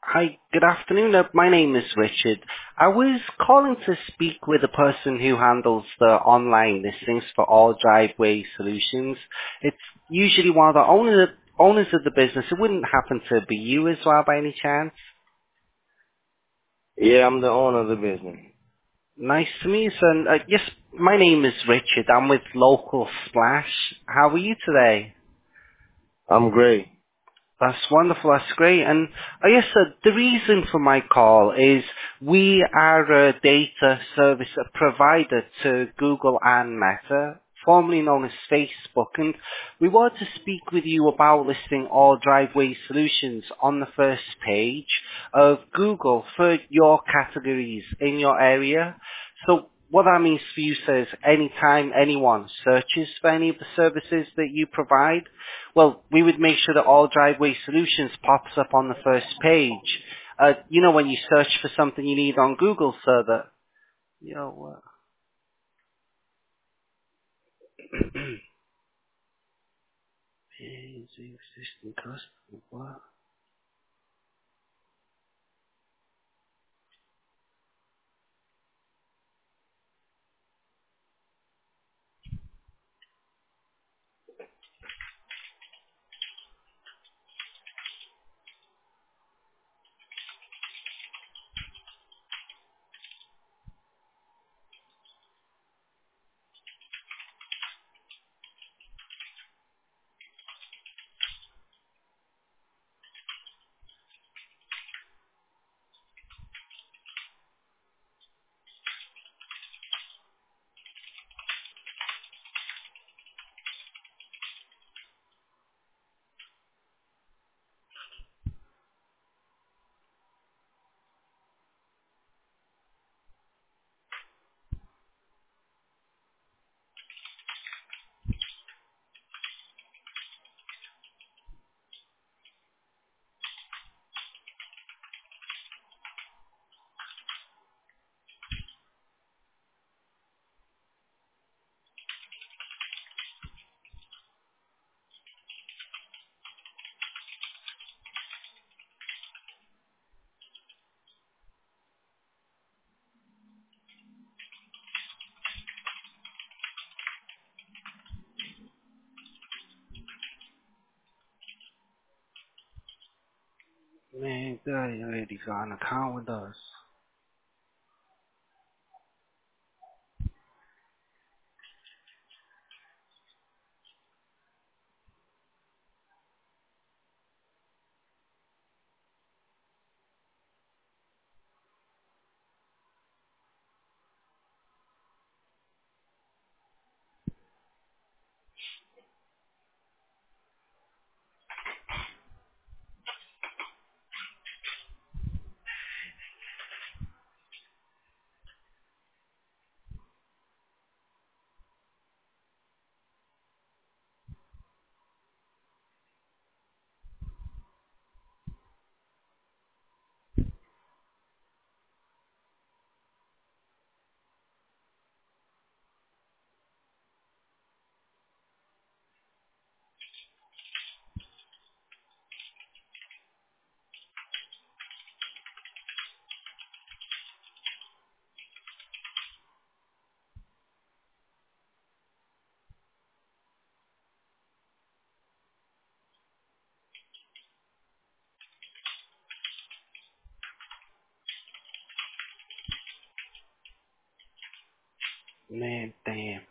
Hi, good afternoon. My name is Richard. I was calling to speak with the person who handles the online listings for all driveway solutions. It's usually one of the owners of the business. It wouldn't happen to be you as well by any chance. Yeah, I'm the owner of the business. Nice to meet you, son. Yes, my name is Richard. I'm with Local Splash. How are you today? I'm great. That's wonderful. That's great. And I guess the reason for my call is we are a data service provider to Google and Meta, formerly known as Facebook, and we want to speak with you about listing all driveway solutions on the first page of Google for your categories in your area. So what that means for you says anytime anyone searches for any of the services that you provide, well, we would make sure that all driveway solutions pops up on the first page. When you search for something you need on Google, so that, you know, is existing customer, what? Man, they already got an account with us. Man, damn.